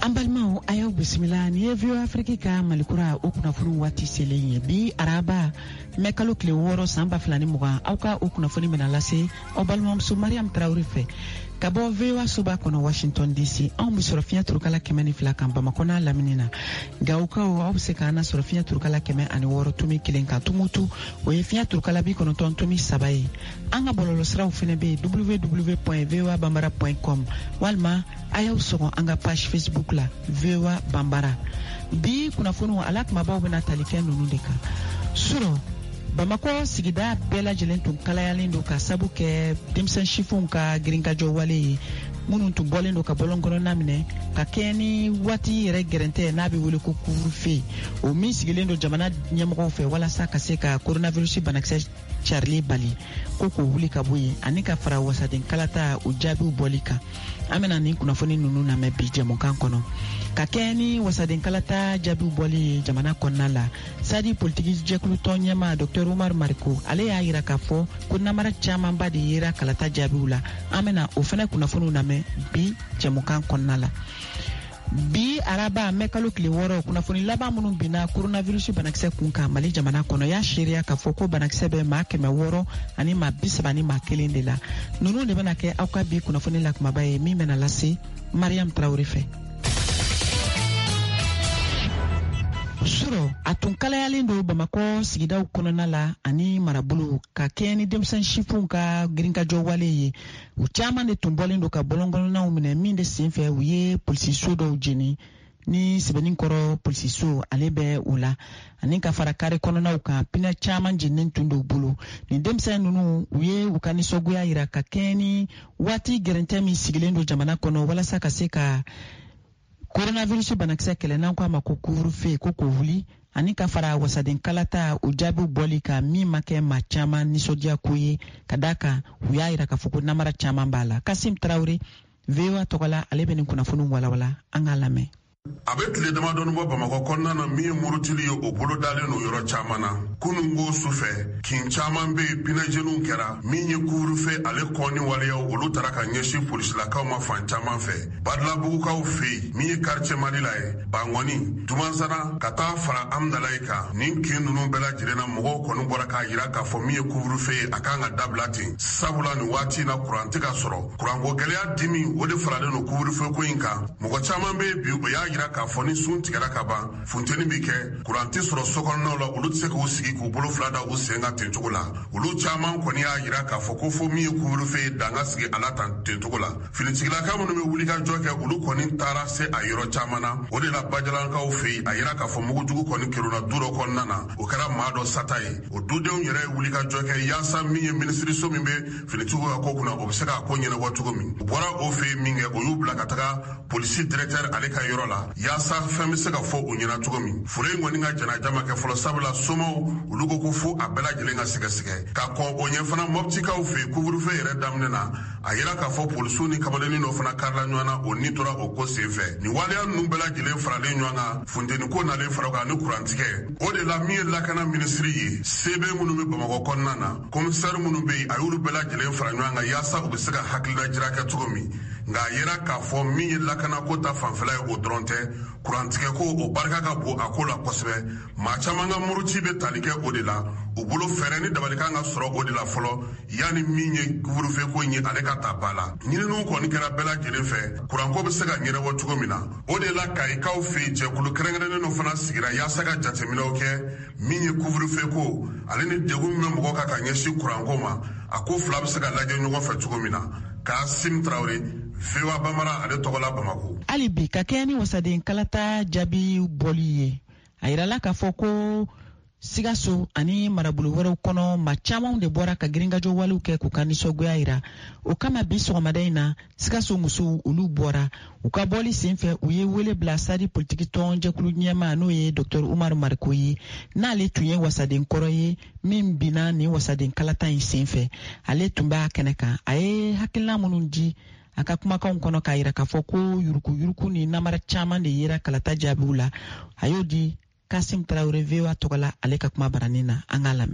Ambalmao ayaw bisimila ni Vio Afrika malikura o kunnafoni waati selen ye bi araba mekalo kile 6 samba filani muga awka o kunnafoni mena lase o balmamuso Mariam Traoré fe kabo Vio suba kono Washington DC on bi sorofiya turkala kemeni fila kan Bamako na laminina gauka o obse kana sorofiya turkala keme ani woro tumi kilen ka tumutu o yefiya turkala bi kono ton tumi sabaye anga bololo sraw fene be www.voabambara.com walma ayaw sogo anga page Facebook la VOA Bambara bi kunnafoni alak mabaw bena talifiya nunu de kan suro Bamako sigida bela jelen tun kalayalen do ka sabu ke demsen shifun ka gringa jo wale munun tun bolen do ka bolongono namine ka keni wati yere gerente na bi wole ko couvre-feu o min sigilen do jamana nyamgo fe wala sa ka se ka coronavirus banakse Charlie Bali koko wuli ka boye ani ka fara wasaden kalata o jabi bolika amena ni kunnafoni nunu na me bi jemo kan kono ka keni wasaden kalata jabi boli jamana konnala sadi politiki jekulu tonyema Dr. Umar Mariko ale ya yira ka fo kunna mara chaman ba de yira kalata jabi ula amena o fana kunnafoni na me bi jemo kan konnala bi araba mekalo kile woro kunnafoni laba munun bina coronavirus banakse kunka mali jamana kono ya sheria ka foko banakse be ma keme woro ani ma bisabani ma kelende la nunu de banake awka bi kunnafoni la kuma baye mi mena lasi Mariam Traoré fe suro atun kalayalen do Bamako sigidaw konona la ani marabulu ka keni demsan shifun ka gringa jo wale ye u chaman de tumbolen do ka bolongolo na umene minde sinfe uye polisi sodo jeni ni sibenin koro polisi so alebe ula ani ka fara kare konona uka pina chaman jinin tundo bulu ni demsan nunu uye ukani soguya ira ka keni wati gerente mi sigilen do jamana kono wala saka seka coronavirus banakse kele nan kwa mako couvre-feu koko wuli ani ka fara wasaden kalata o jabi boli ka mi make ma chama ni sodia kuye kadaka uya ira ka fuko namara chama bala Kasim Traoré VOA tokola alebe ni kunnafoni wala angalame Avec les demandes de Bamako konnana mi murutili o bolo dalen no yoro chamana kunungo sufe kin chaman be pinajenu kera mi nye couvre-feu ale koni wale ya olu taraka nyeshi police la ka ma fan chaman fe badla bugu ka fe mi quartier malila e bangoni tumansana kata fara amdalaika nin kin nunu bela jirena mogo konu bora ka yira ka fo mi couvre-feu akanga dablati sabula ni wati na kuranti ka soro kurango gelea dimi wode farale no couvre-feu ko inka mogo chaman be bi o ya yira ka foni sun tigara ka ban funteni bi kɛ kuranti sɔrɔ sokɔnɔnaw la olu tɛ se k'u sigi k'u bolo fila da u sen ka ten cogo la olu caman kɔni y'a yira k'a fɔ ko fo min ye couvre-feu danga sigi ala tan ten cogo la finitigilaka minnu bɛ wuli ka jɔ kɛ olu kɔni taara se a yɔrɔ caman na o de la bajalankaw fɛ yen a yira k'a fɔ mugujugu kɔni keruna du dɔ kɔnɔna na o kɛra maa dɔ sata ye o dudenw yɛrɛ ye wuli ka jɔ kɛ yaasa min ye minisiriso min bɛ finitigiw ka ko kunna o bɛ se k'a ko ɲɛnabɔ cogo min u bɔra o fɛ yen min kɛ o y'u bila ka taga polisi directeur ale ka yɔrɔ la yaasa fɛn bɛ se ka fɔ u ɲɛna cogo min fure in kɔni ka janajama kɛ fɔlɔ sabula somaw olu ko fo a bɛɛ lajɛlen ka sɛgɛsɛgɛ ka kɔn o ɲɛ fana mɔbitikaw fɛ couvre-feu yɛrɛ daminɛ na a yira k'a fɔ polisiw ni kamalennin dɔ fana karila ɲɔgɔn na o ni tora o ko senfɛ nin waleya ninnu bɛɛ lajɛlen faralen ɲɔgɔn kan funteni ko nalen fara kan ni kurantigɛ o de la min ye lakana minisiri ye sebe minnu bɛ Bamako kɔnɔna na komisɛri minnu bɛ yen a y'olu bɛɛ lajɛlen fara ɲɔgɔn kan yaasa u bɛ se ka hakilina jira kɛ cogo min nka a yira k'a fɔ min ye lakana ko ta fanfɛla ye o dɔrɔn tɛ kurantigɛ ko o barika ka bon a ko la kosɛbɛ maa caman ka muruci bɛ tali kɛ o de la u bolo fɛɛrɛ ni dabali kan ka sɔrɔ o de la fɔlɔ yanni min ye couvre-feu ko in ye ale ka ta ba la ɲininiw kɔni kɛra bɛɛ lajɛlen fɛ kuranko bɛ se ka ɲɛnabɔ cogo min na o de la kayikaw fɛ jɛkulu kɛrɛnkɛrɛnnen dɔ fana sigira yaasa ka jateminɛw kɛ min ye couvre-feu ko ale ni degun min bɛ mɔgɔ kan ka ɲɛsin kuranko ma a ko fila bɛ se ka lajɛ ɲɔgɔn fɛ cogo min na Kasim Traoré VOA Bambara ale tɔgɔla Bamako ali bi ka kɛ ni wasaden kalata jabi boli ye a yirala k'a fɔ ko Sigaso ani marabolo wɛrɛw kɔnɔ ma camanw de bɔra ka girinkajɔ walew kɛ k'u ka nisɔngoya yira o kama bi sɔgɔmada in na Sigaso musow olu bɔra u ka bɔli senfɛ u ye wele bila sadi politiki tɔn jɛkulu ɲɛma n'o ye Dr. Umar Mariko ye n'ale tun ye wasaden kɔrɔ ye min bina ni wasaden kalata in senfɛ ale tun b'a kɛnɛ kan a ye hakilina minnu di a ka kumakanw kɔnɔ k'a yira k'a fɔ ko yuruku ni namara caman de yera kalata jaabiw la a y'o di Kasim Traoré VOA tɔgɔla ale ka kuma baranin na an k'a lamɛn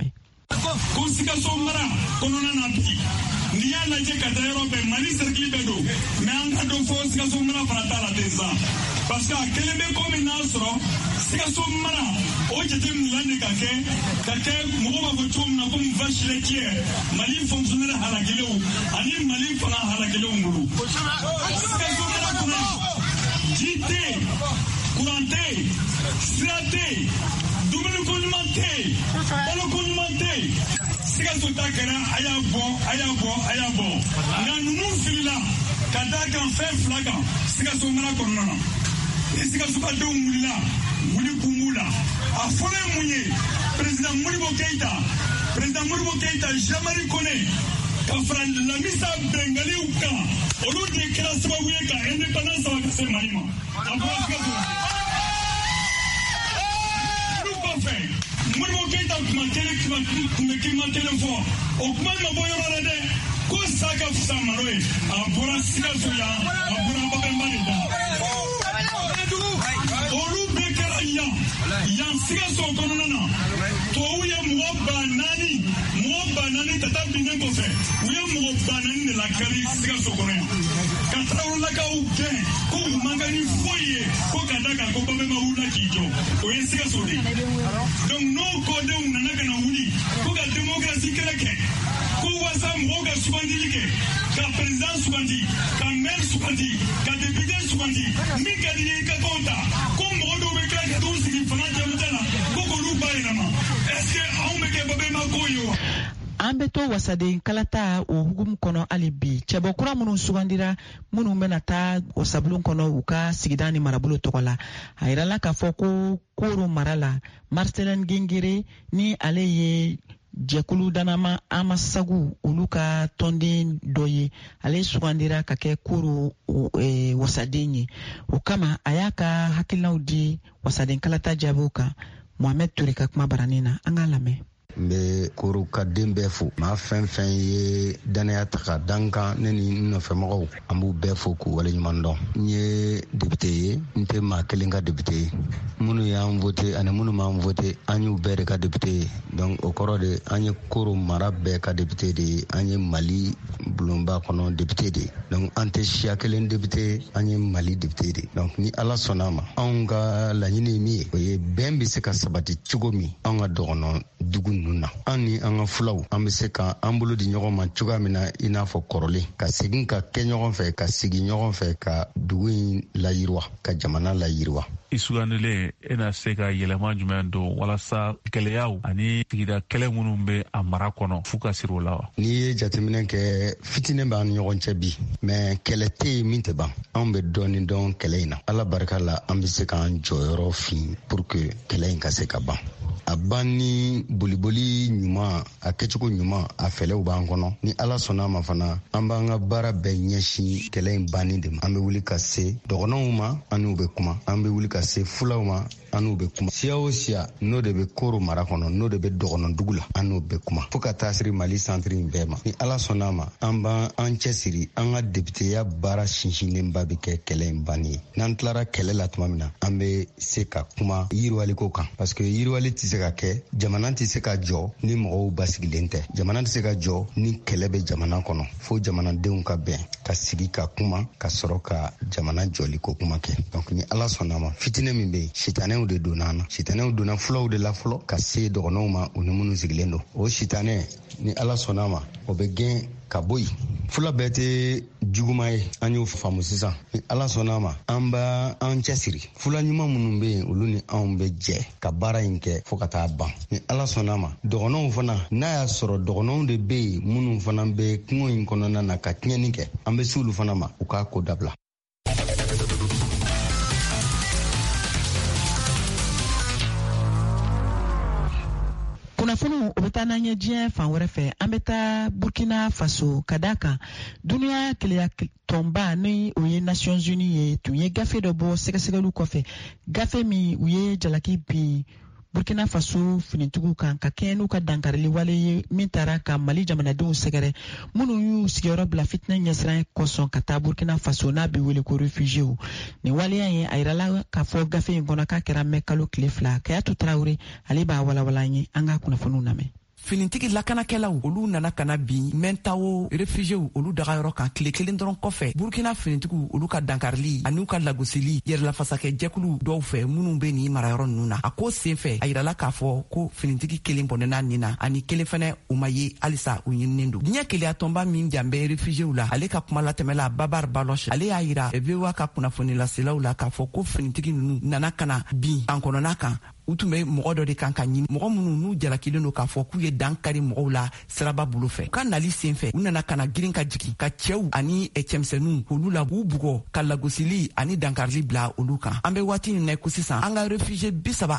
ko Sikaso mara kɔnɔna na bi n'i y'a lajɛ ka taa yɔrɔ bɛɛ Mali cercle bɛɛ don mais an ka dɔn fɔ Sikaso mara fana t'a la ten sa parce que a kelen bɛ ko min n'a sɔrɔ Sikaso mara o jateminɛlan de ka kɛ mɔgɔ b'a fɔ cogo min na comme vache laitière Mali fonctionnaire halakilenw ani Mali fana halakilenw bolo Sikaso mara kɔnɔ ji tɛ yen courant tɛ yen sira tɛ yen dumuni ko ɲuman tɛ yen balo ko ɲuman tɛ yen Sikaso ta kɛra a y'a bɔ nka ninnu filila ka d'a kan fɛn fila kan Sikaso mara kɔnɔna na ni Sikaso ka denw wulila wuli kun b'u la a fɔlɔ ye mun ye président Modibo Keita Jean-Marie Kone ka fara Lamisa Bengaliw kan olu de kɛra sababu ye ka indépendance saba ka se Mali ma a bɔra Sikaso olu kɔfɛ Modibo Keita kun bɛ kiliman kelen fɔ o kuma ma bɔ yɔrɔ la dɛ ko sa ka fisa Malo ye a bɔra Sikaso yan a bɔra Babemba de da olu bɛɛ kɛra yan Sikaso kɔnɔna na tubabuw ye mɔgɔ ba naani ta taa binnen kɔfɛ u ye mɔgɔ ba naani de lakari Sikaso kɔnɔ yan ka Tarawelelakaw gɛn ko u man kan ni foyi ye ko ka da kan ko Babemba wulila k'i jɔ o ye Sikaso de donc n'o kɔdenw nana ka na wuli ko ka démocratie kɛlɛ kɛ ko walasa mɔgɔw ka sugandili kɛ ka président sugandi ka maire sugandi ka député sugandi min ka di ye i ka k'o ta ko mɔgɔ dɔw bɛ kila ka t'u sigi fanga jamuta la ko k'olu bayɛlɛma est-ce que anw bɛ kɛ Babemba ko ye wa. An bɛ to wasaden kalata o hukumu kɔnɔ hali bi cɛbɔkura minnu sugandira minnu bɛna taa o sablon kɔnɔ u ka sigida ni marabolo tɔgɔ la a yirala k'a fɔ ko Koro mara la Marcelin Gingere ni ale ye jɛkulu danama Amasagu olu ka tɔnden dɔ ye ale sugandira ka kɛ Koro wasaden ye o kama a y'a ka hakilinaw di wasaden kalata jaabiw kan Mohamed Ture ka kuma baranin na an k'a lamɛn. N bɛ Koro ka den bɛɛ fo maa fɛn fɛn ye danaya ta ka dan kan ne ni n nɔfɛmɔgɔw an b'u bɛɛ fo k'u waleɲuman dɔn n ye député ye n tɛ maa kelen ka député ye minnu y'an voté ani minnu m'an voté an y'u bɛɛ de ka député ye donc o kɔrɔ de an ye Koro mara bɛɛ ka député de ye an ye Mali bulonba kɔnɔ député de ye donc an tɛ siya kelen député an ye Mali député de donc ni Ala sɔnna ma anw ka laɲini ye min ye o ye bɛn bɛ se ka sabati cogo min anw ka dɔgɔnɔ dugu nuna an ni an ka fulaw an bɛ se ka an bolo di ɲɔgɔn ma cogoya min na i n'a fɔ kɔrɔlen ka segin ka kɛ ɲɔgɔn fɛ ka sigi ɲɔgɔn fɛ ka dugu in layiriwa ka jamana layiriwa. I sugandilen e na se ka yɛlɛma jumɛn don walasa gɛlɛyaw ani sigida kɛlɛ minnu bɛ a mara kɔnɔ f'u ka siri o la wa. N'i ye jateminɛ kɛ fitinin b'an ni ɲɔgɔn cɛ bi mais kɛlɛ tɛ yen min tɛ ban anw bɛ dɔɔnin dɔn kɛlɛ in na ala barika la an bɛ se k'an jɔyɔrɔ fin pour que kɛlɛ in ka se ka ban. A ban ni boliboli ɲuman a kɛcogo ɲuman a fɛlɛw b'an kɔnɔ ni ala sɔnna ma fana an b'an ka baara bɛɛ ɲɛsin kɛlɛ in banni de ma an bɛ wuli ka se dɔgɔnɔnw ma an n'u bɛ kuma an bɛ wuli ka se fulaw ma an n'u bɛ kuma siya o siya n'o de bɛ Koro mara kɔnɔ n'o de bɛ dɔgɔnɔ dugu la an n'u bɛ kuma fo ka taa siri Mali centre in bɛɛ ma ni ala sɔnna ma an b'an cɛsiri an ka députéya baara sinsinnenba bɛ kɛ kɛlɛ in banni ye n'an tilara kɛlɛ la tuma min na an bɛ se ka kuma yiriwaliko kan parce que yiriwali tɛ se ka kɛ jamana tɛ se ka jɔ ni mɔgɔw basigilen tɛ jamana tɛ se ka jɔ ni kɛlɛ bɛ jamana kɔnɔ fo jamanadenw ka bɛn ka sigi ka kuma ka sɔrɔ ka jamana jɔliko kuma kɛ donc ni ala sɔnna ma fitinin min bɛ yen sitanɛw de donna an na sitanɛw donna fulaw de la fɔlɔ ka se dɔgɔnɔw ma u ni minnu sigilen don o sitanɛ ni ala sɔnna ma o bɛ gɛn ka bɔ yen fula bɛɛ tɛ juguma ye an y'o faamu sisan ni ala sɔnna ma an b'a an cɛsiri fula ɲuman minnu bɛ yen olu ni anw bɛ jɛ ka baara in kɛ fo ka taa ban ni ala sɔnna ma dɔgɔnɔw fana n'a y'a sɔrɔ dɔgɔnɔw de bɛ yen minnu fana bɛ kungo in kɔnɔna na ka tiɲɛni kɛ an bɛ se olu fana ma u k'a ko dabila. kunnafoniw o bɛ taa n'an ye diɲɛ fan wɛrɛ fɛ an bɛ taa Burkina Faso ka d'a kan duniya keleya tɔnba ni o ye Nations Unies ye tun ye gafe dɔ bɔ sɛgɛsɛgɛliw kɔfɛ gafe min u ye jalaki bin Burkina Faso finitigiw kan ka kɛɲɛ n'u ka dankarili wale ye min taara ka Mali jamanadenw sɛgɛrɛ minnu y'u sigiyɔrɔ bila fitinɛ ɲɛsiran kɔsɔn ka taa Burkina Faso n'a bɛ wele ko réfugiés nin waleya ye a yirala k'a fɔ gafe in kɔnɔ k'a kɛra mɛ kalo tile 2 Kayatu Tarawele ale b'a walawala an ye an ka kunnafoniw lamɛn. finintigi lakanakɛlaw olu nana kana bi mɛntawo refugiéw olu daga yɔrɔ kan tile kelen dɔrɔn kɔfɛ Burkina finitigiw olu ka dankarili ani u ka lagosili yɛrɛlafasakɛ jɛkulu dɔw fɛ minnu be ni marayɔrɔ nunu na a ko senfɛ a yirala k'a fɔ ko finitigi kelen bɔnɛna nin na ani kelen fɛnɛ u ma ye halisa u ɲininen don diɲɛ keleya tɔnba min janbɛ refugiéw la ale ka kuma latɛmɛla Babar Baloch ale y'a yira VOA ka kunnafoni laselaw la k'a fɔ ko finitigi nunu nana kana bin an kɔnɔna kan u tun bɛ mɔgɔ dɔ de kan ka ɲini mɔgɔ minnu n'u jalakilen don k'a fɔ k'u ye dankari mɔgɔw la siraba bolo fɛ u ka nali senfɛ u nana kana girin ka jigi ka cɛw ani cɛmisɛnninw olu la b'u bugɔ ka lagosili ani dankarili bila olu kan an bɛ waati min na ko sisan an ka réfugié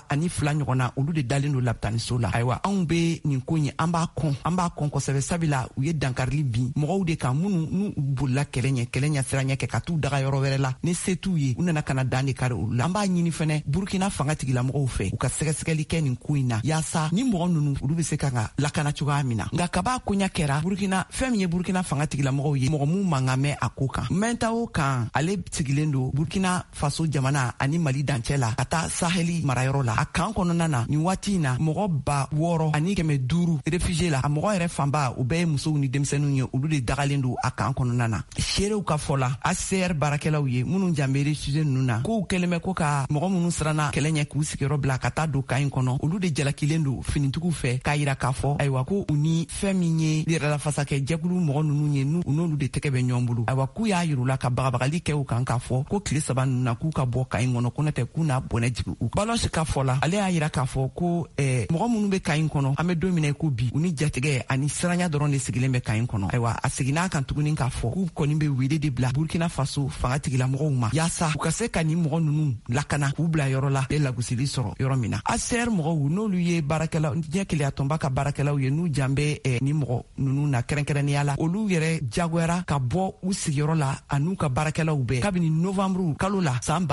32 ɲɔgɔnna olu de dalen don lapitaniso la ayiwa anw be nin ko ɲɛ an b'a kɔn kosɛbɛ sabila u ye dankarili bin mɔgɔw de kan minnu n'u bolila kɛlɛ ɲɛ siranya kɛ ka t'u daga yɔrɔ wɛrɛ la ni se t'u ye u nana kana dan de kari olu la an b'a ɲini fɛnɛ Burkina fanga tigilamɔgɔw fɛ u ka sɛgɛsɛgɛli kɛ nin ko in na yaasa ni mɔgɔ nunu olu be se ka lakana cogoya min na nka kaba koɲa kɛra Burkina fɛn min ye Burkina fanga tigilamɔgɔw ye mɔgɔ mun mankan mɛn a ko kan mɛntawo kan ale sigilen don Burkina Faso jamana ani Mali dancɛ la ka taa Saheli marayɔrɔ la a kan kɔnɔna na nin waati in na mɔgɔ 600 ani 500 réfugié la a mɔgɔ yɛrɛ fanba u bɛɛ ye musow ni denmisɛnninw ye olu de dagalen don a kan kɔnɔna na seerew ka fɔ la ACR baarakɛlaw ye minnu janbɛ réfugié nunu na k'u kɛlen bɛ ko ka mɔgɔ minnu siranna kɛlɛ ɲɛ k'u sigiyɔrɔ bila ka taa don kan in kɔnɔ olu de jalakilen don finitigiw fɛ k'a yira k'a fɔ ayiwa ko u ni fɛn min ye yɛrɛlafasakɛ jɛkulu mɔgɔ nunu ye u n'olu de tɛgɛ bɛ ɲɔgɔn bolo ayiwa k'u y'a yirula ka bagabagali kɛ u kan k'a fɔ ko tile 3 nunu na k'u ka bɔ kan in kɔnɔ ko n'tɛ k'u na bɔnɛ jigi u Baloch ka fɔ la ale y'a yira k'a fɔ ko mɔgɔ minnu bɛ kan in kɔnɔ an bɛ don min na ko bi u ni jatigɛ ani siranya dɔrɔn de sigilen bɛ kan in kɔnɔ ayiwa a seginna kan tuguni k'a fɔ k'u kɔni bɛ wele de bila Burkina Faso fanga tigilamɔgɔw ma yaasa u ka se ka ni mɔgɔ nunu lakana k'u bila yɔrɔ la lagosili sɔrɔ yɔrɔ min na ACR mɔgɔw n'olu ye baarakɛlaw diɲɛ keleya tɔnba ka baarakɛlaw ye n'u janbɛ ni mɔgɔ nunu na kɛrɛnkɛrɛnnenya la olu yɛrɛ jagoyara ka bɔ u sigiyɔrɔ la an'u ka baarakɛlaw bɛɛ kabini novembre kalo la san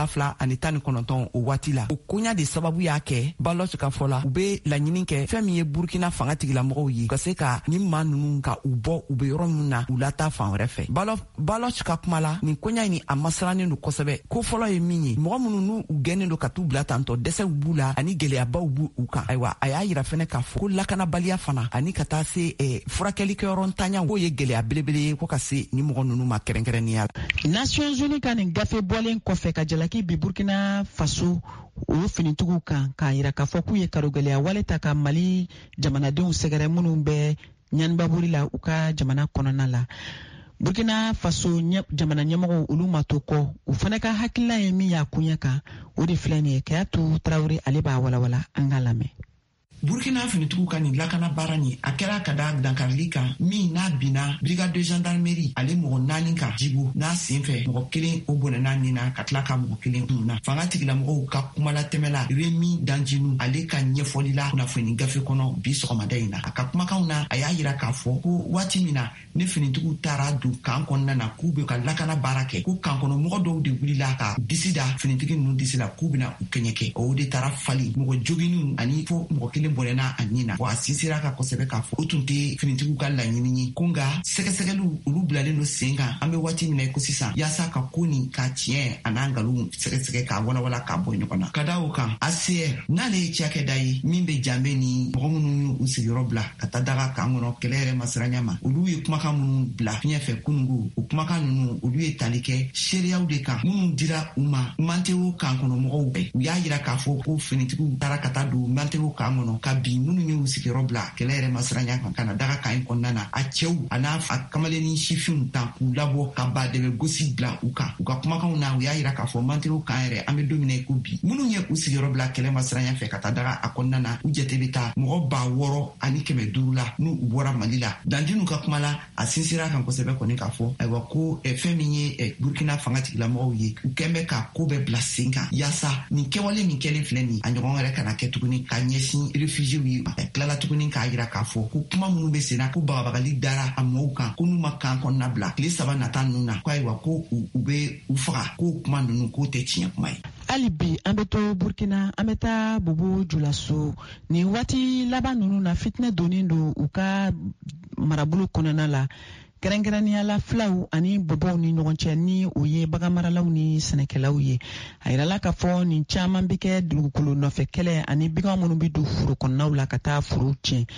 2019 o waati la o koɲa de sababu y'a kɛ Baloch ka fɔ la u be laɲini kɛ fɛn min ye Burkina fanga tigilamɔgɔw ye ka se ka ni maa nunu ka u bɔ u be yɔrɔ min na u lata fan wɛrɛ fɛ Baloch ka kuma la nin koɲa ni a masirannen don kosɛbɛ ko fɔlɔ ye min ye mɔgɔ minnu n'u gɛnnen don ka t'u bila tantɔ dɛsɛw b'u la ani gɛlɛyabaw b'u u kan ayiwa a y'a yira fɛnɛ k'a fɔ ko lakanabaliya fana ani ka taa se furakɛlikɛyɔrɔ ntanyaw k'o ye gɛlɛya belebele ye ko ka se ni mɔgɔ nunu ma kɛrɛnkɛrɛnnenya la Nations Unies ka nin gafe bɔlen kɔfɛ ka jalaki bi Burkina Faso o finitigiw kan k'a yira k'a fɔ k'u ye karogɛlɛya wale ta ka Mali jamanadenw sɛgɛrɛ minnu bɛ ɲanibaburi la u ka jamana kɔnɔna la Burkina Faso jamana ɲɛmɔgɔw olu ma to kɔ u fana ka hakilila ye min y'a kuɲɛ kan o de filɛ nin ye Kayatu Traoré ale b'a walawala an ka lamɛn Burkina finitigiw ka nin lakana baara nin a kɛra ka da dankarili kan min n'a binna brigade de gendarmerie ale mɔgɔ 4 kan jibo n'a senfɛ mɔgɔ 1 o bɔnɛna nin na ka tila ka mɔgɔ 1 kunna fanga tigilamɔgɔw ka kumalatɛmɛla Remi Danjinu ale ka ɲɛfɔli la kunnafoni gafe kɔnɔ bi sɔgɔmada in na a ka kumakanw na a y'a yira k'a fɔ ko waati min na ni finitigiw taara don kan kɔnɔna na k'u bɛ ka lakana baara kɛ ko kan kɔnɔ mɔgɔ dɔw de wulila ka disi da finitigi ninnu disi la k'u bɛna u kɛɲɛ kɛ o de taara fali mɔgɔ joginniw ani fo mɔgɔ 1 bɔnɛna a nin na wa a sinsira ka kosɛbɛ k'a fɔ o tun tɛ finitigiw ka laɲini ye ko nka sɛgɛsɛgɛliw olu bilalen don sen kan an bɛ waati min na ko sisan yaasa ka ko nin ka tiɲɛ a n'a nkalon sɛgɛsɛgɛ k'a walawala k'a bɔ ɲɔgɔn na ka da o kan ACR n'ale ye cakɛda ye min bɛ janbɛ ni mɔgɔ minnu y'u sigiyɔrɔ bila ka taa daga kan kɔnɔ kɛlɛ yɛrɛ masiranya ma olu ye kumakan minnu bila fiɲɛ fɛ kunungo o kumakan ninnu olu ye tali kɛ seereyaw de kan minnu dira u ma Manteo kan kɔnɔ mɔgɔw bɛɛ u y'a yira k'a fɔ ko finitigiw taara ka taa don Manteo kan kɔnɔ ka bin minnu y'u sigiyɔrɔ bila kɛlɛ yɛrɛ masiranya kan ka na daga kan in kɔnɔna na a cɛw a n'a kamalenni sifinw ta k'u labɔ ka ba dɛbɛ gosi bila u kan u ka kumakanw na u y'a yira k'a fɔ Manteo kan yɛrɛ an bɛ don min na ko bi minnu ye u sigiyɔrɔ bila kɛlɛ masiranya fɛ ka taa daga a kɔnɔna na u jate bɛ taa mɔgɔ 600 ani 500 la n'u bɔra Mali la Danjinu ka kuma la a sinsira kan kosɛbɛ kɔni k'a fɔ ayiwa ko fɛn min ye Burkina fanga tigilamɔgɔw ye u kɛn bɛ ka ko bɛɛ bila sen kan yaasa nin kɛwale min kɛlen filɛ nin a ɲɔgɔn wɛrɛ kana kɛ tuguni ka ɲɛsin réfugiéw ye tilala tuguni k'a yira k'a fɔ ko kuma minnu bɛ senna ko bagabagali dara a mɔgɔw kan ko n'u ma kan kɔnɔna bila tile 3 nata ninnu na ko ayiwa ko u bɛ u faga ko kuma ninnu k'o tɛ tiɲɛ kuma ye. hali bi an bɛ to Burkina an bɛ taa Bobo Julaso nin waati laban ninnu na fitinɛ donnen don u ka marabolo kɔnɔna la kɛrɛnkɛrɛnnenya la filaw ani bɔbɔw ni ɲɔgɔn cɛ ni o ye baganmaralaw ni sɛnɛkɛlaw ye a yirala k'a fɔ nin caman bɛ kɛ dugukolo nɔfɛ kɛlɛ ani bigan minnu bɛ don foro kɔnɔnaw la ka taa foro tiɲɛ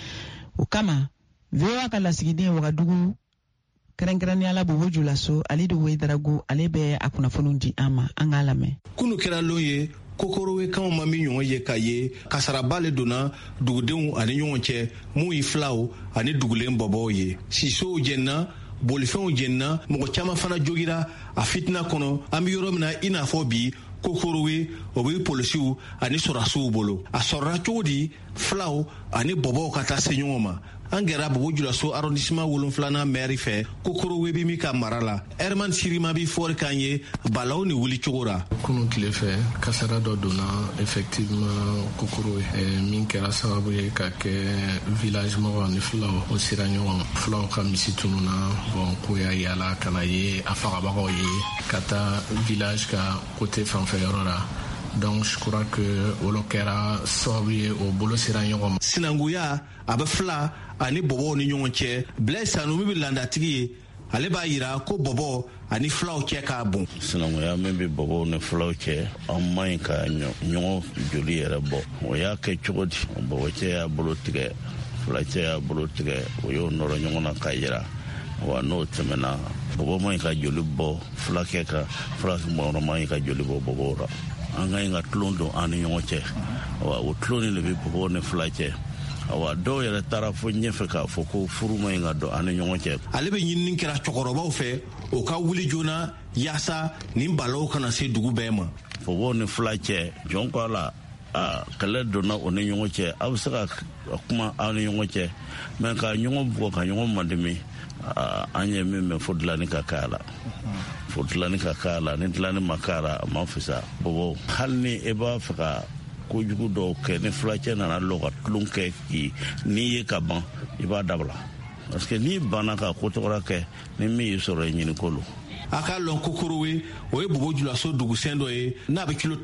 o kama VOA ka lasigiden Wagadugu kɛrɛnkɛrɛnniyala Bobo Julaso ale de Wedarago ale bɛ a kunnafoniw di an ma an k'a lamɛn. Kunu kɛra lon ye kokorowe kan ma min ɲɔgɔn ye ka ye kasaraba le donna dugudenw ani ɲɔgɔn cɛ mun yi filaw ani dugulen bɔbɔw ye sisow jɛnna bolifɛnw jɛnna mɔgɔ caman fana jogira a fitina kɔnɔ an bɛ yɔrɔ min na i n'a fɔ bi kokorowe o bɛ polisiw ani sɔrasiw bolo a sɔrɔla cogo di filaw ani bɔbɔw ka taa se ɲɔgɔn ma an gɛrɛ Bobo Julaso arrondissement 7nan maire fɛ kokorowe bɛ min ka mara la Herman Sirima bi fɔri kan ye balaw ni wuli cogo ra kunu tile fɛ kasara dɔ donna effectivement kokorowe min kɛra sababu ye ka kɛ village mɔgɔ ni filaw o sira ɲɔgɔn filaw ka misi tununa bon ko y'a yala kana ye a fagabagaw ye ka taa village ka côté fanfɛ yɔrɔ la. Donc je crois que olo kɛra sababu ye o bolo sera ɲɔgɔn ma. Sinanguya a bɛ fila ani bɔbɔw ni ɲɔgɔn cɛ Blaise Sanoumi bɛ landatigi ye ale b'a yira ko bɔbɔ ani filaw cɛ k'a bon. Sinanguya min bɛ bɔbɔw ni filaw cɛ an man ɲi ka ɲɔgɔn joli yɛrɛ bɔ o y'a kɛ cogo di bɔbɔ cɛ y'a bolo tigɛ fila cɛ y'a bolo tigɛ o y'o nɔrɔ ɲɔgɔn na k'a yira wa n'o tɛmɛna bɔbɔ man ɲi ka joli bɔ filakɛ kan filakɛ man ɲi ka joli bɔ bɔbɔw la. An ka ɲi ka tulon don an ni ɲɔgɔn cɛ o tulon de bɛ bɔbɔw ni fila cɛ dɔw yɛrɛ taara fo ɲɛfɛ k'a fɔ ko furu ma ɲi ka don an ni ɲɔgɔn cɛ. Ale bɛ ɲinini kɛra cɛkɔrɔbaw fɛ o ka wuli joona yaasa nin balaw kana se dugu bɛɛ ma. Bɔbɔw ni fila cɛ jɔn ko a la kɛlɛ donna o ni ɲɔgɔn cɛ a bɛ se ka kuma aw ni ɲɔgɔn cɛ mɛ ka ɲɔgɔn bugɔ ka ɲɔgɔn mandimi an ye min mɛn fo dilanni ka k'a la. Fo dilanni ka k'a la ni dilanni ma k'a la a ma fisa bɔbɔ hali ni e b'a fɛ ka kojugu dɔw kɛ ni filacɛ nana lɔ ka tulon kɛ k'i n'i ye ka ban i b'a dabila parce que n'i banna ka kotɔgɔra kɛ ni min y'i sɔrɔ ye ɲini kolo. A ka lɔn kokorowe o ye Bobo Julaso dugusɛn dɔ ye n'a bɛ kilo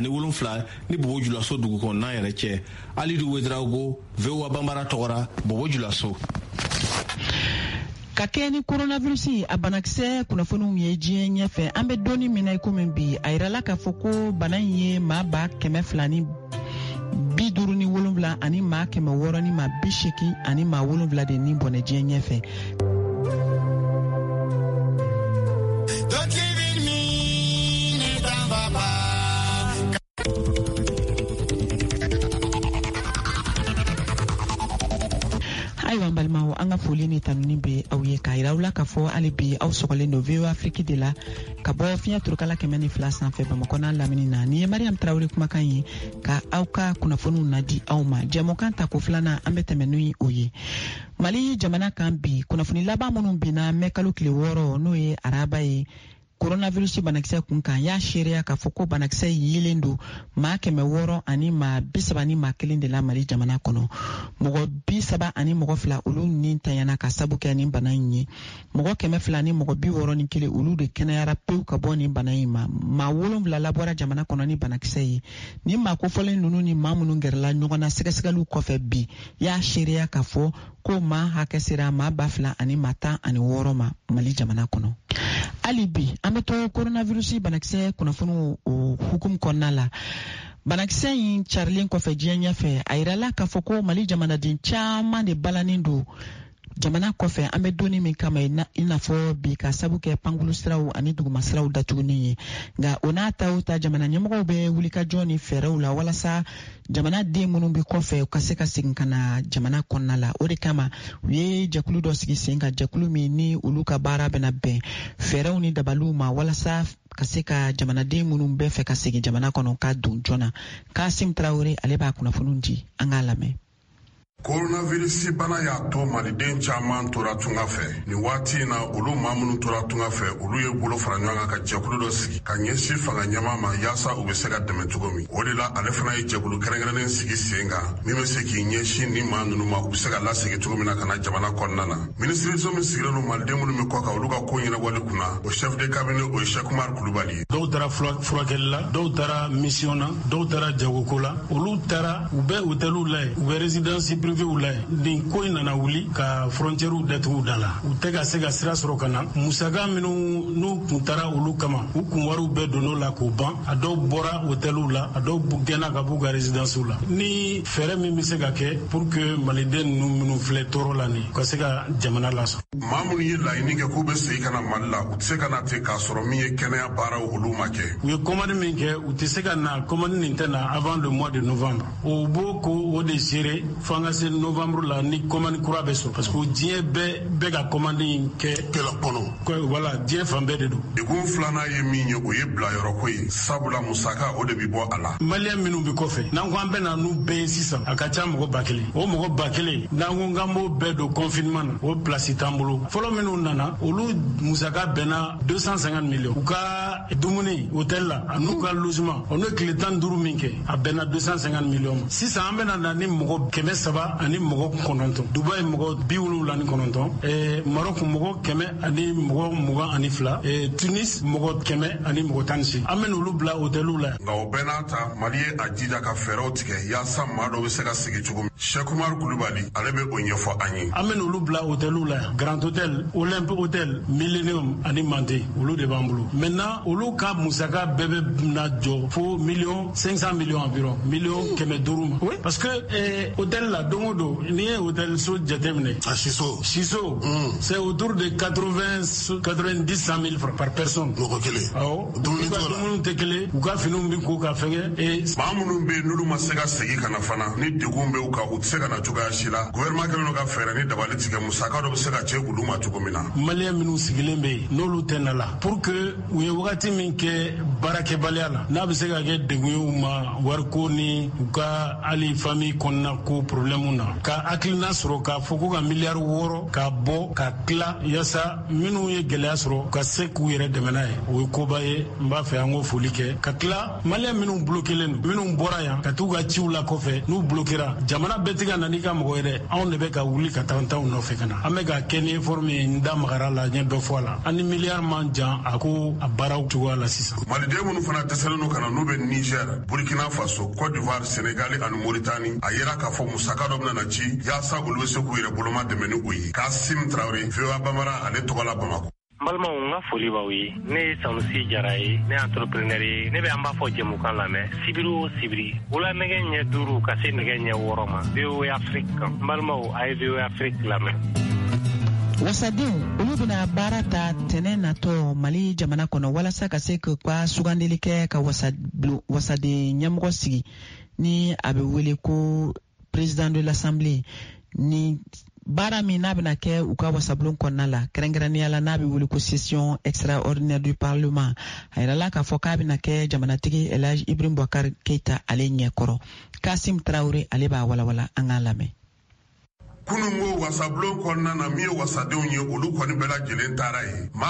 17 ni Bobo Julaso dugu kɔnɔna yɛrɛ cɛ Alidu Wederago VOA Bambara tɔgɔra Bobo Julaso. Ka kɛ ni coronavirus a banakisɛ kunnafoniw ye diɲɛ ɲɛfɛ an bɛ dɔɔni min na i komi bi a yirala k'a fɔ ko bana in ye maa 257 ni 57 ani maa 600 ni maa 80 ani maa 7 de ni bɔnɛ diɲɛ ɲɛfɛ. Ayiwa an balimaw an ka foli ni tanuni bɛ aw ye k'a yira aw la k'a fɔ hali bi aw sɔgɔlen don VOA Afrique de la ka bɔ fiɲɛ turukala 102 sanfɛ Bamakɔ n'a lamini na ni ye Mariam Tarawele kumakan ye ka aw ka kunnafoniw nadi aw ma jɛmukan ta ko filanan an bɛ tɛmɛ n'o ye o ye Mali jamana kan bi kunnafoni laban minnu binna mɛ kalo tile 6 n'o ye araba ye coronavirus banakisɛ kun kan y'a seereya k'a fɔ ko banakisɛ yelen don maa 600 ani maa 30 ni maa 1 de la Mali jamana kɔnɔ mɔgɔ 30 ani mɔgɔ 2 olu ni tanyana ka sabu kɛ nin bana in ye mɔgɔ 200 ni mɔgɔ 61 olu de kɛnɛyara pewu ka bɔ nin bana in ma maa 7 labɔra jamana kɔnɔ ni banakisɛ ye ni maa kofɔlen ninnu ni maa minnu gɛrɛla ɲɔgɔn na sɛgɛsɛgɛliw kɔfɛ bi y'a seereya k'a fɔ ko maa hakɛ sera maa 2000 ani maa 16 ma Mali jamana kɔnɔ. Hali bi an bɛ to coronavirus banakisɛ kunnafoniw o hukumu kɔnɔna la banakisɛ in carilen kɔfɛ diɲɛ ɲɛfɛ a yirala k'a fɔ ko Mali jamanaden caman de balanin don jamana kɔfɛ an bɛ donni min kama i n'a fɔ bi ka sabu kɛ pankulu siraw ani duguma siraw datuguni ye nka o n'a ta jamana ɲɛmɔgɔw bɛ wulikajɔ ni fɛɛrɛw la walasa jamana den minnu bɛ kɔfɛ u ka se ka segin ka na jamana kɔnɔna la o de kama u ye jɛkulu dɔ sigi sen ka jɛkulu min ni olu ka baara bɛna bɛn fɛɛrɛw ni dabaliw ma walasa ka se ka jamanaden minnu bɛ fɛ ka segin jamana kɔnɔ ka don joona Kasim Traore ale b'a kunnafoniw di an k'a lamɛn. Coronavirus bana y'a to maliden caman tora tunga fɛ nin waati in na olu maa minnu tora tunga fɛ olu ye bolo fara ɲɔgɔn kan ka jɛkulu dɔ sigi ka ɲɛsin fanga ɲɛmaa ma yaasa u bɛ se ka dɛmɛ cogo min o de la ale fana ye jɛkulu kɛrɛnkɛrɛnnen sigi sen kan min bɛ se k'i ɲɛsin ni maa ninnu ma u bɛ se ka lasegin cogo min na ka na jamana kɔnɔna na minisiriso min sigilen don maliden minnu bɛ kɔ kan olu ka ko ɲɛnabɔli kunna o chef de cabinet o ye Cheikh Umar Kulubali ye. Dɔw taara furakɛli la dɔw taara mission na dɔw taara jagoko la olu taara u bɛ hôteliw la yen u bɛ résidence privé u la nin ko in nana wuli ka frontière datugu da la u tɛ ka se ka sira sɔrɔ ka na musaka minnu n'u kun taara olu kama u kun wariw bɛɛ donn'o la k'o ban a dɔw bɔra hôteliw la a dɔw gɛnna ka b'u ka résidence la ni fɛɛrɛ min bɛ se ka kɛ pour que maliden ninnu minnu filɛ tɔɔrɔ la nin u ka se ka jamana lasɔrɔ. maa minnu ye laɲini kɛ k'u bɛ segin ka na mali la u tɛ se ka na ten k'a sɔrɔ min ye kɛnɛya baaraw olu ma kɛ. u ye commande min kɛ u tɛ se ka na commande nin tɛ na avant le mois de novembre o b'o ko o de seere fo an ka se novembre la ni commande kura bɛ sɔrɔ parce que diɲɛ bɛɛ ka commande in kɛ kɛlɛ kɔnɔ. voilà diɲɛ fan bɛɛ de don. degun filanan ye min ye o ye bilayɔrɔko ye sabula musaka o de bɛ bɔ a la. maliyɛn minnu bɛ kɔfɛ n'an ko an bɛ na n'u bɛɛ ye sisan a ka ca mɔgɔ 1000 o mɔgɔ 1000 n'an ko k'an b'o bɛɛ don confinement na o place t'an bolo fɔlɔ minnu nana olu musaka bɛnna 250 millions u ka dumuni hôtel la a n'u ka logement o n'o tile 15 min kɛ a bɛnna 250 millions ma sisan an bɛna na ni mɔgɔ 300 ani mɔgɔ 9 Dubai mɔgɔ 79 Maroc mɔgɔ 100 ani mɔgɔ 22 Tunis mɔgɔ 100 ani mɔgɔ 18 an bɛna olu bila hôteliw la. nka o bɛɛ n'a ta mali ye a jija ka fɛɛrɛw tigɛ yaasa maa dɔ bɛ se ka sigi cogo min. Cheikh Umar Kulubali ale bɛ o ɲɛfɔ an ye. an bɛna olu bila hôteliw la Grand Hôtel Olympique Hôtel Millennium ani Mante olu de b'an bolo maintenant olu ka musaka bɛɛ bɛ na jɔ fo 500 millions environ 500 ma oui parce que hôtel la don o don n'i ye hôtel so jateminɛ a Siso c'est autour de 90-100 000 francs par personne. mɔgɔ kelen. awɔ dumuni tɛ kelen u ka finiw bɛ ko ka fɛngɛ. maa minnu bɛ yen n'olu ma se ka segin ka na fana ni degun bɛ u kan u tɛ se ka na cogoya si la gouvernement kɛlen don ka fɛɛrɛ ni dabali tigɛ musaka dɔ bɛ se ka cɛ olu ma cogo min na. maliyɛn minnu sigilen bɛ yen n'olu tɛ na la pour que u ye wagati min kɛ baarakɛbaliya la n'a bɛ se ka kɛ degun ye u ma wariko ni u ka hali famille kɔnɔna ko problème na ka hakilina sɔrɔ k'a fɔ ko ka miliyari 6 ka bɔ ka tila yaasa minnu ye gɛlɛya sɔrɔ ka se k'u yɛrɛ dɛmɛ n'a ye o ye koba ye n b'a fɛ an k'o foli kɛ ka tila maliyɛn minnu bloquelen don minnu bɔra yan ka t'u ka ciw la kɔfɛ n'u bloquera jamana bɛɛ tɛ ka na n'i ka mɔgɔ ye dɛ anw de bɛ ka wuli ka taa anw nɔfɛ ka na an bɛ ka kɛ ni effort min ye n da magara la n ye dɔ fɔ a la an ni miliyari man jan a ko a baaraw cogoya la sisan. maliden minnu fana dɛsɛlen don ka na n'u bɛ Niger Burkina Faso Côte d'Ivoire Sénégal ani Mauritanie a yera k'a fɔ musaka dɔ bɛna na ci yaasa olu bɛ se k'u yɛrɛ boloma dɛmɛ ni o ye. Kasim Traoré VOA Bambara ale tɔgɔ la Bamako. n balimaw n ka foli b'aw ye ne ye Sanusi Jara ye ne ye entrepreneur ye ne bɛ an b'a fɔ jɛmukan lamɛn sibiri o sibiri wula nɛgɛ ɲɛ 5 ka se nɛgɛ ɲɛ 6 ma VOA Afrique kan n balimaw a ye VOA Afrique lamɛn. wasadenw olu bena baara ta tɛnɛ natɔ mali jamana kɔnɔ walasa ka se k'u ka sugandeli kɛ ka wasaden ɲɛmɔgɔ sigi ni a bɛ wele ko président de l'assemblée ni baara min n'a bɛna kɛ u ka wasabulon kɔnɔna la kɛrɛnkɛrɛnnenya la n'a bɛ wele ko session extraordinaire du parlement a yirala k'a fɔ k'a bɛna kɛ jamanatigi Elhaji Ibrahim Boubacar Keita ale ɲɛkɔrɔ. Kasim Traoré ale b'a walawala an k'a lamɛn. kunungo wasabulon kɔnɔna na min ye wasadenw ye olu kɔni bɛɛ lajɛlen taara ye maa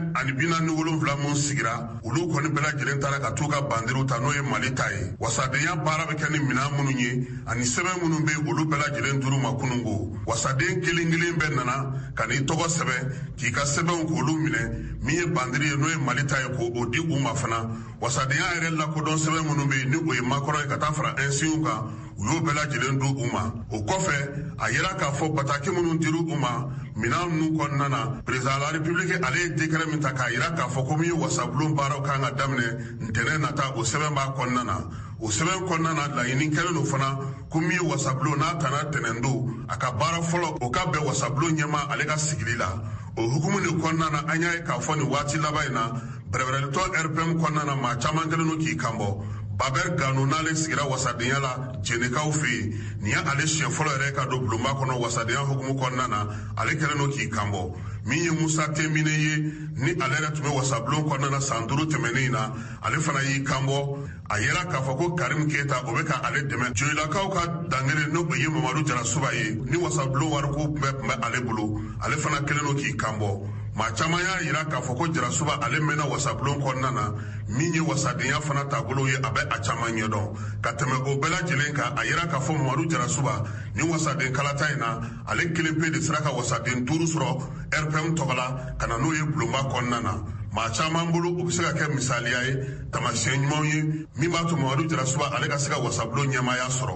147 mun sigira olu kɔni bɛɛ lajɛlen taara ka t'u ka bandiriw ta n'o ye Mali ta ye. wasadenya baara bɛ kɛ ni minɛn minnu ye ani sɛbɛn minnu bɛ olu bɛɛ lajɛlen dir'u ma kunungo. wasaden kelen kelen bɛɛ nana ka n'i tɔgɔ sɛbɛn k'i ka sɛbɛnw k'olu minɛ min ye bandiri ye n'o ye Mali ta ye k'o di u ma fana. wasadenya yɛrɛ lakodɔn sɛbɛn minnu bɛ yen ni o ye makɔrɔ ye ka taa fara insigne kan u y'o bɛɛ lajɛlen don u ma. o kɔfɛ a yera k'a fɔ bataki minnu dir'u u ma minɛn ninnu kɔnɔna na président de la république ale ye décret min ta k'a yira k'a fɔ ko min ye wasabulon baaraw kan ka daminɛ ntɛnɛn nata o sɛbɛn b'a kɔnɔna na. o sɛbɛn kɔnɔna na laɲini kɛlen don fana ko min ye wasabulon n'a tana tɛnɛn don a ka baara fɔlɔ o ka bɛn wasabulon ɲɛma ale ka sigili la. o hukumu de kɔnɔna na an y'a ye k'a fɔ nin waati laban in na bɛrɛbɛrɛtɔ RPM kɔnɔna na maa caman kɛlen don k'i kanbɔ. Baber Gano n'ale sigira wasadenya la jɛnɛkaw fɛ yen nin ye ale siɲɛ fɔlɔ yɛrɛ ka don bulonba kɔnɔ wasadenya hukumu kɔnɔna na ale kɛlen don k'i kanbɔ. min ye Musa Temine ye ni ale yɛrɛ tun bɛ wasabulon kɔnɔna na san 5 tɛmɛnen in na ale fana y'i kanbɔ a yera k'a fɔ ko Karim Keita o bɛ ka ale dɛmɛ. Joyilakaw ka dangere n'o ye Mamadu Jarasuba ye ni wasabulon wariko bɛɛ tun bɛ ale bolo ale fana kɛlen don k'i kanbɔ. maa caman y'a yira k'a fɔ ko Jarasuba ale mɛnna wasabulon kɔnɔna na min ye wasadenya fana taabolo ye a bɛ a caman ɲɛdɔn ka tɛmɛ o bɛɛ lajɛlen kan a yira k'a fɔ Mamadu Jarasuba ni wasaden kalata in na ale kelen pe de sera ka wasaden 5 sɔrɔ RPM tɔgɔ la ka na n'o ye bulonba kɔnɔna na. maa caman bolo o bɛ se ka kɛ misaliya ye tamasiyɛn ɲumanw ye min b'a to Mamadu Jarasuba ale ka se ka wasabulon ɲɛmaaya sɔrɔ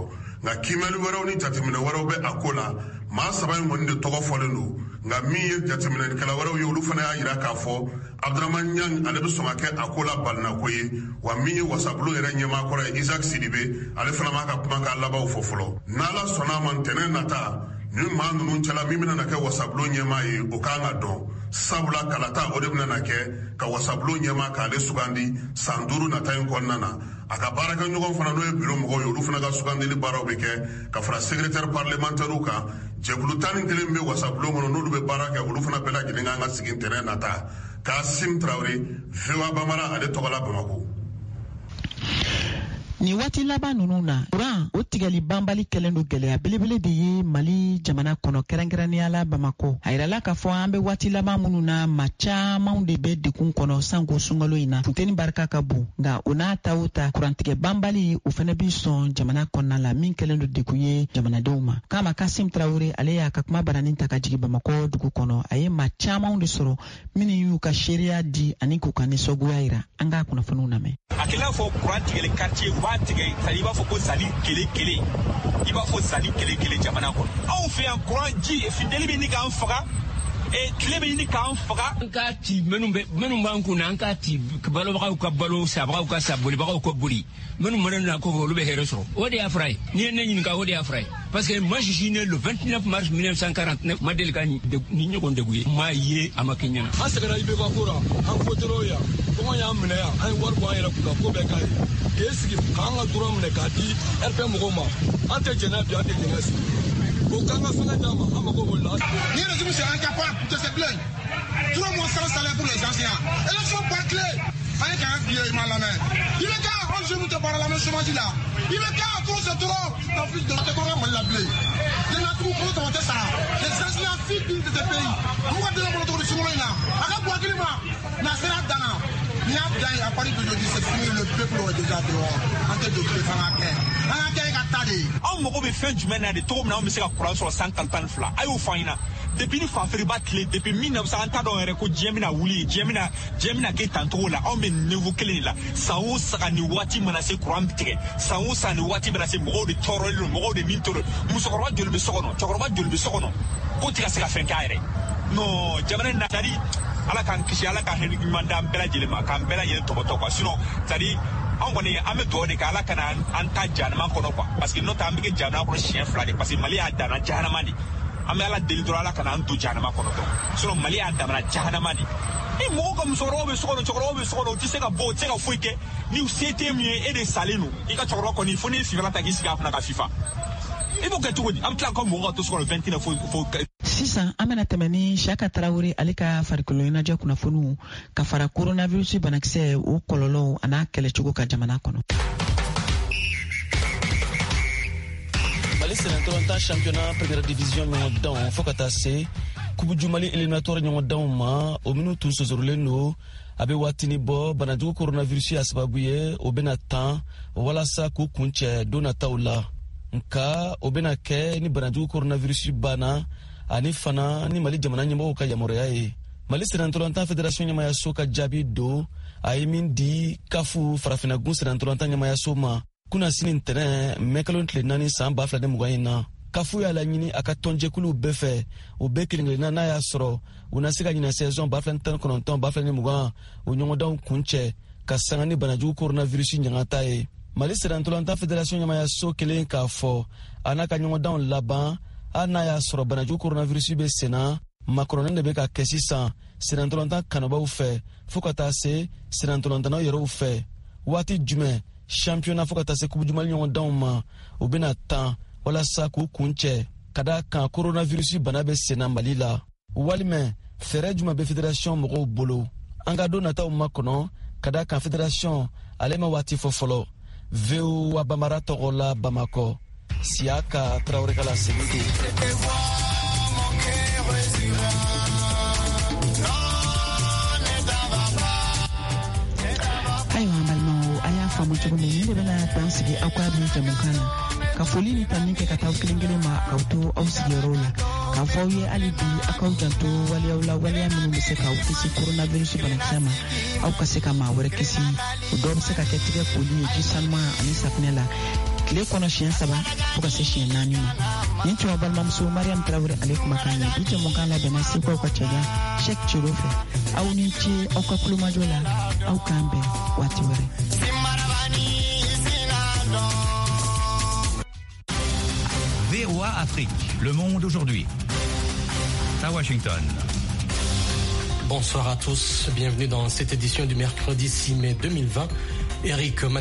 nga kimeli wɛrɛw ni jateminɛ wɛrɛw bɛ a ko la maa saba in kɔni de tɔgɔ fɔlen don nga min ye jateminɛlikɛla wɛrɛw ye olu fana y'a yira k'a fɔ Abdramane Niang ale bɛ sɔn ka kɛ a ko la balinako ye wa min ye wasabulon yɛrɛ ɲɛmaakɔrɔ ye Isaac Sidibe ale fana b'a ka kumakan labanw fɔ fɔlɔ n'Ala sɔnna a ma ntɛnɛn nata ni maa ninnu cɛla min bɛna kɛ wasabulon ɲɛmaa ye o kan ka dɔn sabula kalata o de bɛna kɛ ka wasabulon ɲɛmaa k'ale sugandi san 5 nata in kɔnɔna na a ka baarakɛ ɲɔgɔn fana n'o ye biro mɔgɔw ye olu fana ka sugandili baaraw bɛ kɛ ka fara secrétaire parlementaire kan jɛkulu 11 bɛ wasabulon kɔnɔ n'olu bɛ baara kɛ olu fana bɛɛ lajɛlen kan ka sigi ntɛnɛn nata Kassim Traoré VOA Bambara ale tɔgɔla Bamako. Ni waati laban ninnu na kuran o tigɛli banbali kɛlen don gɛlɛya belebele de ye Mali jamana kɔnɔ kɛrɛnkɛrɛnnenya la Bamako a yirala k'a fɔ an bɛ waati laban minnu na maa camanw de bɛ degun kɔnɔ sanko sunkalo in na funteni barika ka bon nka o n'a ta o ta kurantigɛ banbali o fana bi sɔn jamana kɔnɔna la min kɛlen don degun ye jamanadenw ma kama Kassim Traoré ale y'a ka kuma baranin ta ka jigin Bamako dugu kɔnɔ a ye maa camanw de sɔrɔ minnu y'u ka seereya di ani k'u ka nisɔngoya yira an ka kunnafoniw lamɛn. A kɛlen fɔ kurantigɛli quartier tigɛ i b'a fɔ ko zali kele i b'a fɔ zali kele jamana kɔnɔ anw fɛ yan kuran ji findeli bɛ ɲini k'an faga tile bɛ ɲini k'an faga an k'a ci minnu b'an kun na an k'a ci balobagaw ka balo sabagaw ka sa bolibagaw ka boli minnu mana na ko olu bɛ hɛrɛ sɔrɔ o de y'a fara ye n'i ye ne ɲininka o de y'a fara ye parce que moi je suis né le 29 mars 1949 ma deli ka ni ɲɔgɔn degun ye maa ye a ma kɛ ɲɛna an sɛgɛnna i bɛ ba ko la an fotoro yan kɔngɔ y'an minɛ yan an ye wari bɔ an yɛrɛ kun ka ko bɛɛ k'a ye k'e sigi k'an ka dɔrɔn minɛ k'a di RP mɔgɔw ma an tɛ jɛnɛ bi an tɛ jɛnɛ sigi o k'an ka fɛngɛ d'a ma an mago b'o la. Ni régime c'est incapable de se plaindre 3 mois sans salaire pour les anciens élection par clé an ye k'an billet i ma lamɛn i bɛ k'a anw jeunes tɛ baara la mɛ chômage la i bɛ k'a ko c'est trop ta fils de tɛ kɔn ka Mali la bilen denatigiw kolo tɔgɔ tɛ sara les anciens filles de ce pays an ka den bolo cogo di sunkalo in na a ka bon hakili ma n'a sera danna n'i y'a dan yen à partir d'aujourd'hui c'est fini le peuple est déjà dehors an tɛ don tile fana kɛ an ka kɛ ka ta de. Anw mago bɛ fɛn jumɛn na de cogo min na anw bɛ se ka kuran sɔrɔ san 12 a y'o fɔ an ɲɛna depuis ni fanfɛriba tile depuis 1900 an t'a dɔn yɛrɛ ko diɲɛ bɛna wuli diɲɛ bɛna kɛ tancogo la anw bɛ niveau kelen de la san o san ni waati mana se kuran tigɛ san o san ni waati mana se mɔgɔw de tɔɔrɔlen don mɔgɔw de min tɔɔrɔ musokɔrɔba joli bɛ so kɔnɔ cɛkɔrɔba joli bɛ so kɔnɔ ko tɛ ka se ka fɛn k'a yɛrɛ non jamana in na c'est à dire ala k'an kisi ala ka hɛrɛ ɲuman d'an bɛɛ lajɛlen ma k'an bɛɛ lajɛlen tɔbɔtɔ quoi sinon c'est à dire anw kɔni an bɛ dugawu de kɛ ala kana an ta jahanama kɔnɔ quoi parce que n'o tɛ an bɛ kɛ jahanama kɔnɔ siɲɛ 2 de parce que Mali y'a danna jahanama de an bɛ ala deli dɔrɔn ala kana an to jahanama kɔnɔ dɔrɔn sinon Mali y'a damana jahanama de ni mɔgɔw ka musokɔrɔbaw bɛ so kɔnɔ cɛkɔrɔbaw bɛ so kɔnɔ u tɛ se ka bɔ u tɛ se ka foyi kɛ ni se tɛ min ye e de salen don i ka cɛkɔrɔba kɔni fo n'i ye fifala ta k'i sigi a kunna ka fifa i b'o kɛ cogo di an bɛ tila ka mɔgɔw ka to so kɔnɔ 29 fo sisan an bɛna tɛmɛ ni Siyaka Tarawele ale ka farikolo ɲɛnajɛ kunnafoniw ka fara coronavirus banakisɛ o kɔlɔlɔw a n'a kɛlɛcogo ka jamana kɔnɔ. Mali sɛnɛtɔrɔnta championnat première division ɲɔgɔn danw fo ka taa se Coupe du Mali éliminatoire ɲɔgɔn danw ma o minnu tun sɔsɔrɔlen don a bɛ waatini bɔ banajugu coronavirus a sababu ye o bɛna tan walasa k'u kuncɛ don nataw la nka o bɛna kɛ ni banajugu coronavirus banna ani fana ni Mali jamana ɲɛmɔgɔw ka yamaruya ye. Mali sɛnɛtɔrɔnta fédération ɲɛmayaso ka jaabi don a ye min di kafu farafinnagun sɛnɛtɔrɔnta ɲɛmayaso ma kuna sini ntɛnɛn mɛ kalo tile 4 san 2020 na kafu y'a laɲini a ka tɔnjɛkuluw bɛɛ fɛ o bɛɛ kelen-kelenna n'a y'a sɔrɔ u na se ka ɲinɛ saison 2019-2020 o ɲɔgɔndanw kuncɛ ka sanga ni banajugu coronavirus ɲagata ye. Mali sɛnɛtɔrɔnta fédération ɲɛmayaso kelen k'a fɔ a n'a ka ɲɔgɔndanw laban hali n'a y'a sɔrɔ banajugu coronavirus bɛ senna makɔrɔnin de bɛ ka kɛ sisan sɛnɛtɔrɔnta kanubaw fɛ fo ka taa se sɛnɛtɔrɔntanaw yɛrɛw fɛ waati jumɛn championnat fo ka taa se Coupe du Mali ɲɔgɔndanw ma o bɛna tan walasa k'u kuncɛ ka da kan coronavirus bana bɛ senna Mali la walima fɛɛrɛ jumɛn bɛ fédération mɔgɔw bolo an ka don nataw makɔnɔ ka da kan fédération ale ma waati fɔ fɔlɔ VOA Bambara tɔgɔ la Bamakɔ Siyaka Tarawele ka laseli don. Ayiwa an balimaw a y'a faamu cogo min nin de bɛna dan sigi aw ka bi jamukan na ka foli ni tanni kɛ ka taa kelen-kelen ma k'aw to aw sigiyɔrɔw la k'a fɔ aw ye hali bi aw k'aw janto waliyaw la waliya minnu bɛ se k'aw kisi coronavirus banakisɛ ma aw ka se ka maa wɛrɛ kisi o dɔw bɛ se ka kɛ tigɛ koli ye ji sanuman ani safinɛ la tile kɔnɔ siɲɛ 7 fo ka se siɲɛ 4 ma. Nin tuma balimamuso Mariam Traoré ale kumakan ye du cɛmankan labɛnna sekaw ka cɛga Cheikh Ciro fɛ. Aw ni ce aw ka kulomajɔ la aw k'an bɛn waati wɛrɛ. VOA Afrique, le monde aujourd'hui. À Washington. Bonsoir à tous, bienvenue dans cette édition du mercredi 6 mai 2020. Eric